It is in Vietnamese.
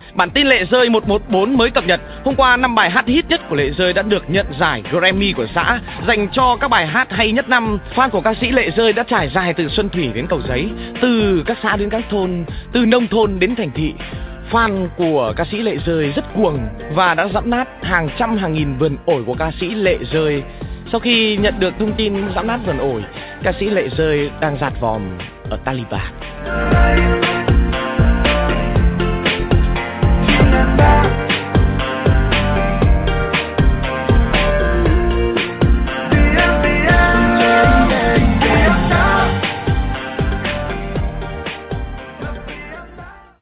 Bản tin Lệ Rơi 114 mới cập nhật. Hôm qua 5 bài hát hit nhất của Lệ Rơi đã được nhận giải Grammy của xã dành cho các bài hát hay nhất năm. Fan của ca sĩ Lệ Rơi đã trải dài từ Xuân Thủy đến Cầu Giấy, từ các xã đến các thôn, từ nông thôn đến thành thị. Fan của ca sĩ Lệ Rơi rất cuồng và đã dẫm nát hàng trăm hàng nghìn vườn ổi của ca sĩ Lệ Rơi. Sau khi nhận được thông tin dẫm nát vườn ổi, ca sĩ Lệ Rơi đang dạt vòm ở Taliban.